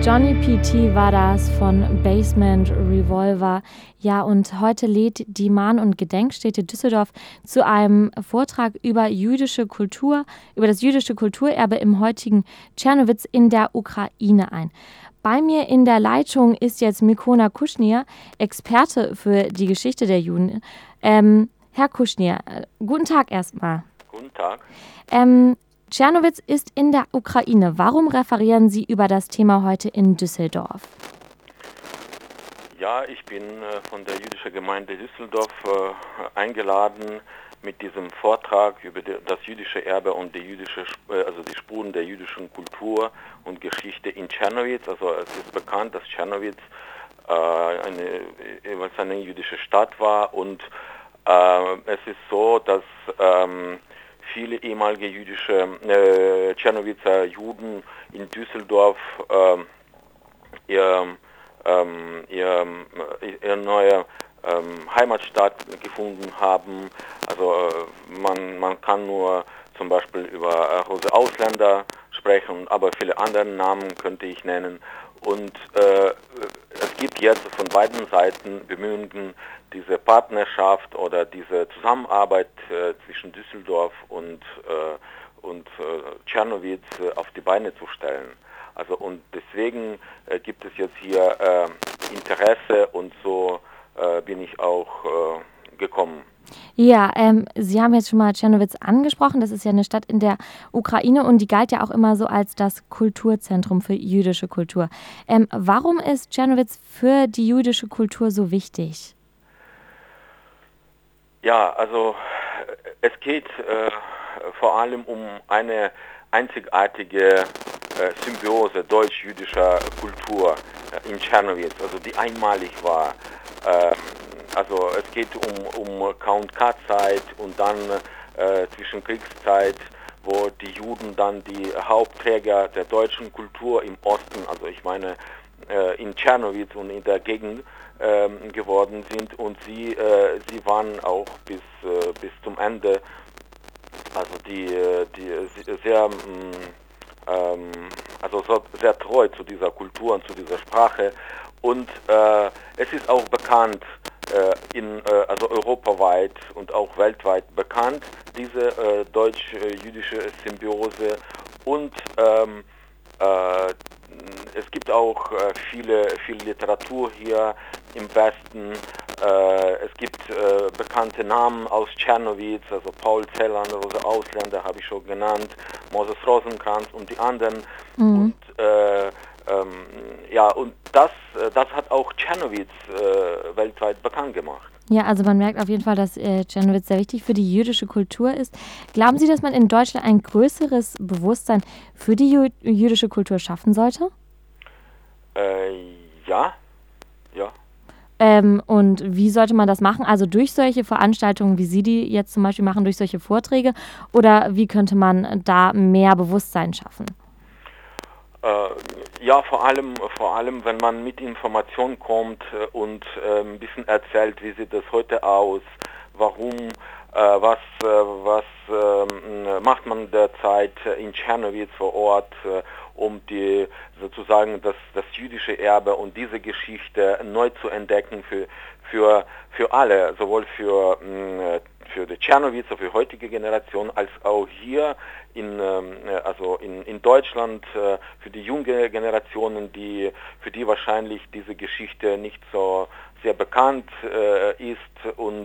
Johnny PT war das von Basement Revolver. Ja, und heute lädt die Mahn- und Gedenkstätte Düsseldorf zu einem Vortrag über jüdische Kultur, über das jüdische Kulturerbe im heutigen Tschernowitz in der Ukraine ein. Bei mir in der Leitung ist jetzt Mikona Kuschnir, Experte für die Geschichte der Juden. Herr Kuschnir, guten Tag erstmal. Guten Tag. Tschernowitz ist in der Ukraine. Warum referieren Sie über das Thema heute in Düsseldorf? Ja, ich bin von der jüdischen Gemeinde Düsseldorf eingeladen mit diesem Vortrag über das jüdische Erbe und die Spuren der jüdischen Kultur und Geschichte in Tschernowitz. Also es ist bekannt, dass Tschernowitz eine jüdische Stadt war, und es ist so, dass viele ehemalige jüdische Tschernowitzer Juden in Düsseldorf ihre neue Heimatstadt gefunden haben. Also man kann nur zum Beispiel über große Ausländer sprechen, aber viele andere Namen könnte ich nennen. Und es gibt jetzt von beiden Seiten Bemühungen, diese Partnerschaft oder diese Zusammenarbeit zwischen Düsseldorf und Tschernowitz auf die Beine zu stellen. Also und deswegen gibt es jetzt hier Interesse, und so bin ich auch gekommen. Ja, Sie haben jetzt schon mal Tschernowitz angesprochen. Das ist ja eine Stadt in der Ukraine und die galt ja auch immer so als das Kulturzentrum für jüdische Kultur. Warum ist Tschernowitz für die jüdische Kultur so wichtig? Ja, also es geht vor allem um eine einzigartige Symbiose deutsch-jüdischer Kultur in Tschernowitz, also die einmalig war. Also es geht um K&K-Zeit und dann Zwischenkriegszeit, wo die Juden dann die Hauptträger der deutschen Kultur im Osten, also ich meine in Tschernowitz und in der Gegend geworden sind, und sie waren auch bis zum Ende, also die sehr sehr treu zu dieser Kultur und zu dieser Sprache, und es ist auch bekannt, also europaweit und auch weltweit bekannt, diese deutsch-jüdische Symbiose, und es gibt auch viel Literatur hier im Westen. Es gibt bekannte Namen aus Tschernowitz, also Paul Celan, Rosa Ausländer habe ich schon genannt, Moses Rosenkranz und die anderen. Mhm. Und das hat auch Tschernowitz weltweit bekannt gemacht. Ja, also man merkt auf jeden Fall, dass Tschernowitz sehr wichtig für die jüdische Kultur ist. Glauben Sie, dass man in Deutschland ein größeres Bewusstsein für die jüdische Kultur schaffen sollte? Ja. Und wie sollte man das machen? Also durch solche Veranstaltungen, wie Sie die jetzt zum Beispiel machen, durch solche Vorträge? Oder wie könnte man da mehr Bewusstsein schaffen? Ja, vor allem, wenn man mit Informationen kommt und ein bisschen erzählt, wie sieht das heute aus, warum, was macht man derzeit in Tschernowitz vor Ort, um sozusagen das jüdische Erbe und diese Geschichte neu zu entdecken für alle, sowohl für die Tschernowitzer, für die heutige Generation, als auch hier in Deutschland für die junge Generationen, für die wahrscheinlich diese Geschichte nicht so sehr bekannt ist, und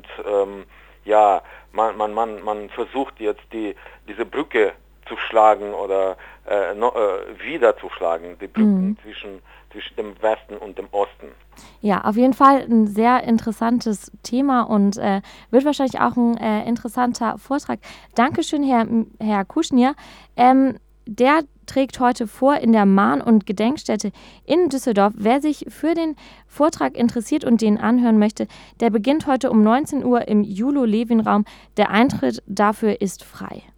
man versucht jetzt diese Brücke zu schlagen oder wieder zu schlagen, die Brücken zwischen dem Westen und dem Osten. Ja, auf jeden Fall ein sehr interessantes Thema und wird wahrscheinlich auch ein interessanter Vortrag. Dankeschön, Herr Kuschnir. Der trägt heute vor in der Mahn- und Gedenkstätte in Düsseldorf. Wer sich für den Vortrag interessiert und den anhören möchte, der beginnt heute um 19 Uhr im Julo-Levin-Raum. Der Eintritt dafür ist frei.